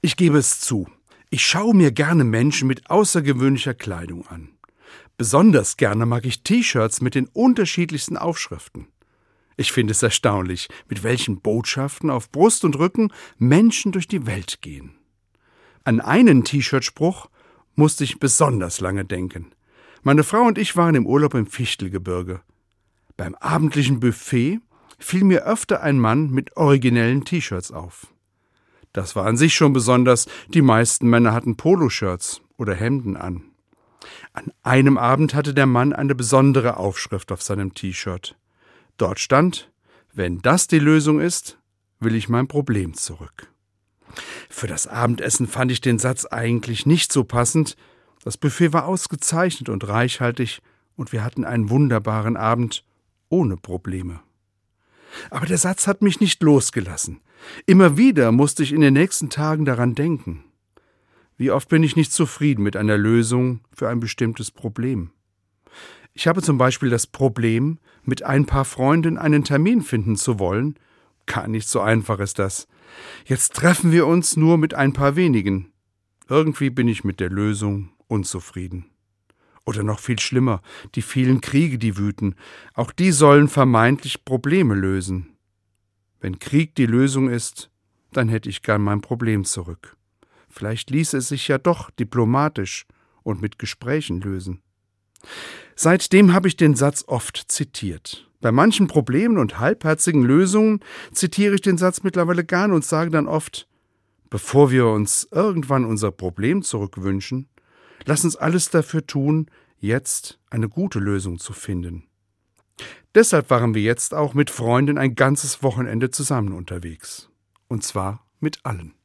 Ich gebe es zu, ich schaue mir gerne Menschen mit außergewöhnlicher Kleidung an. Besonders gerne mag ich T-Shirts mit den unterschiedlichsten Aufschriften. Ich finde es erstaunlich, mit welchen Botschaften auf Brust und Rücken Menschen durch die Welt gehen. An einen T-Shirt-Spruch musste ich besonders lange denken. Meine Frau und ich waren im Urlaub im Fichtelgebirge. Beim abendlichen Buffet fiel mir öfter ein Mann mit originellen T-Shirts auf. Das war an sich schon besonders, die meisten Männer hatten Poloshirts oder Hemden an. An einem Abend hatte der Mann eine besondere Aufschrift auf seinem T-Shirt. Dort stand: Wenn das die Lösung ist, will ich mein Problem zurück. Für das Abendessen fand ich den Satz eigentlich nicht so passend. Das Buffet war ausgezeichnet und reichhaltig und wir hatten einen wunderbaren Abend ohne Probleme. Aber der Satz hat mich nicht losgelassen. Immer wieder musste ich in den nächsten Tagen daran denken. Wie oft bin ich nicht zufrieden mit einer Lösung für ein bestimmtes Problem? Ich habe zum Beispiel das Problem, mit ein paar Freunden einen Termin finden zu wollen. Gar nicht so einfach ist das. Jetzt treffen wir uns nur mit ein paar wenigen. Irgendwie bin ich mit der Lösung unzufrieden. Oder noch viel schlimmer, die vielen Kriege, die wüten. Auch die sollen vermeintlich Probleme lösen. Wenn Krieg die Lösung ist, dann hätte ich gern mein Problem zurück. Vielleicht ließe es sich ja doch diplomatisch und mit Gesprächen lösen. Seitdem habe ich den Satz oft zitiert. Bei manchen Problemen und halbherzigen Lösungen zitiere ich den Satz mittlerweile gern und sage dann oft: Bevor wir uns irgendwann unser Problem zurückwünschen, lass uns alles dafür tun, jetzt eine gute Lösung zu finden. Deshalb waren wir jetzt auch mit Freunden ein ganzes Wochenende zusammen unterwegs. Und zwar mit allen.